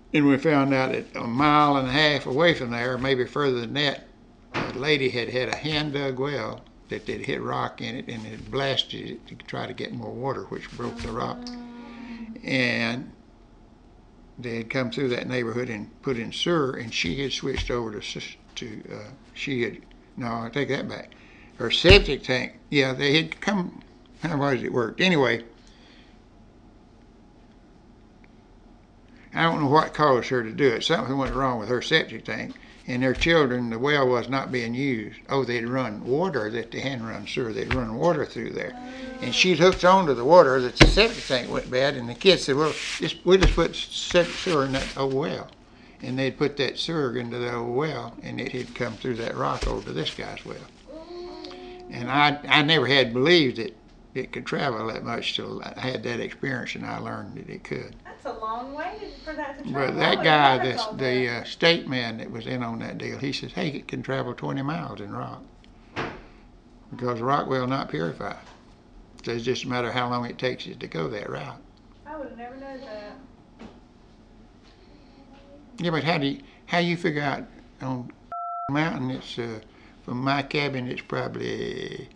And we found out that a mile and a half away from there, maybe further than that, a lady had had a hand-dug well that they'd hit rock in it and it blasted it to try to get more water, which broke the rock. And they had come through that neighborhood and put in sewer, and she had switched over no, I take that back. Her septic tank, yeah, they had come, how was it worked? Anyway, I don't know what caused her to do it. Something went wrong with her septic tank, and their children, the well was not being used. Oh, they'd run water that they hadn't run sewer. They'd run water through there. And she'd hooked onto the water that the septic tank went bad, and the kids said, well, we'll just put septic sewer in that old well. And they'd put that sewer into the old well, and it had come through that rock over to this guy's well. And I never had believed that it could travel that much till I had that experience, and I learned that it could. That's a long way for that to But travel. that guy, the state man that was in on that deal, he says, hey, it can travel 20 miles in rock because rock will not purify. So it's just a matter of how long it takes it to go that route. I would have never known that. Yeah, but how you figure out on mountain? It's from my cabin, it's probably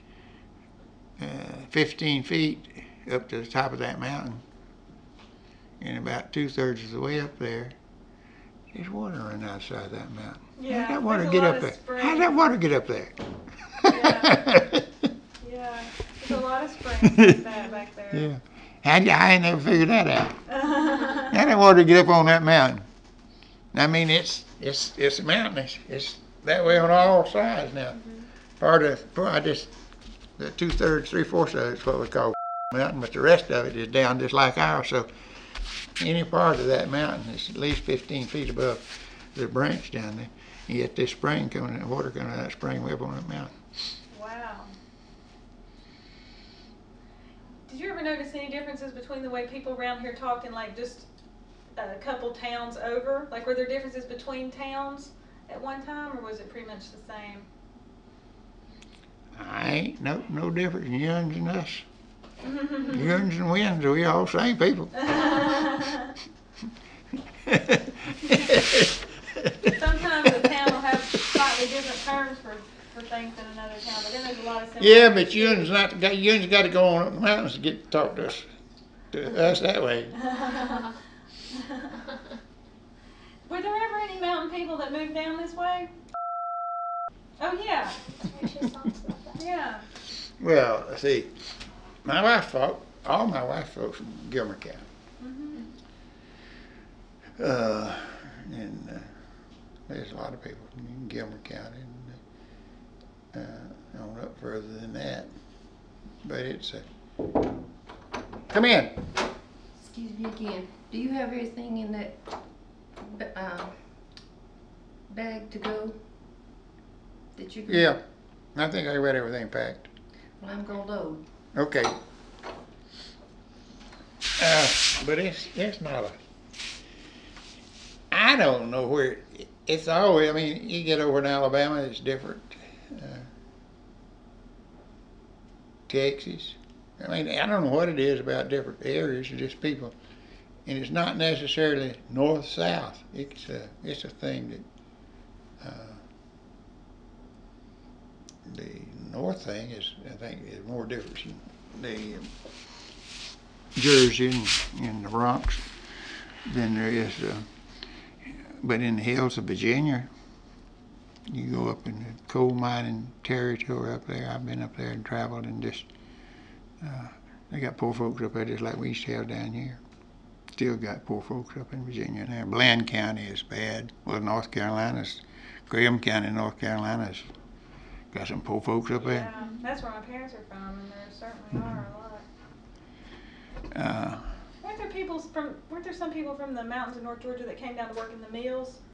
15 feet up to the top of that mountain, and about 2/3 of the way up there, there's water running outside that mountain. Yeah, How'd that water get up there? How'd that water get up there? Yeah. Yeah, there's a lot of springs like that back there. Yeah, I ain't never figured that out. How'd that water get up on that mountain? I mean, it's a mountain. It's that way on all sides now. Part of the 2/3, 3/4 of it's what we call mountain, but the rest of it is down just like ours. So any part of that mountain is at least 15 feet above the branch down there. And yet this spring coming, water coming out of that spring way up on that mountain. Wow. Did you ever notice any differences between the way people around here talked and like just a couple towns over? Like were there differences between towns at one time, or was it pretty much the same? I ain't no difference in Yuns and us. Yuns and Winds, we all same people. Sometimes a town will have slightly different terms for things than another town, but then there's a lot of similarities. Yeah, but Yuns got to go on up the mountains to get to talk to us that way. Were there ever any mountain people that moved down this way? Oh yeah. Yeah. Well, see, all my wife's folks from Gilmer County. And there's a lot of people from Gilmer County and on up further than that. But it's come in. Excuse me again. Do you have everything in that bag to go? That you? Yeah, I think I got everything packed. Well, I'm gonna load. Okay. But it's not I don't know where it's always. I mean, you get over in Alabama, it's different. Texas. I mean, I don't know what it is about different areas. It's just people, and it's not necessarily north south. It's a thing that the north thing is, I think, is more different in the Jersey and the Bronx than there is. But in the hills of Virginia, you go up in the coal mining territory up there. I've been up there and traveled, and just they got poor folks up there just like we used to have down here. Still got poor folks up in Virginia now. Bland County is bad. Well, North Carolina's, Graham County, North Carolina's got some poor folks up there. Yeah, that's where my parents are from, and there certainly are a lot. Weren't there some people from the mountains of North Georgia that came down to work in the mills?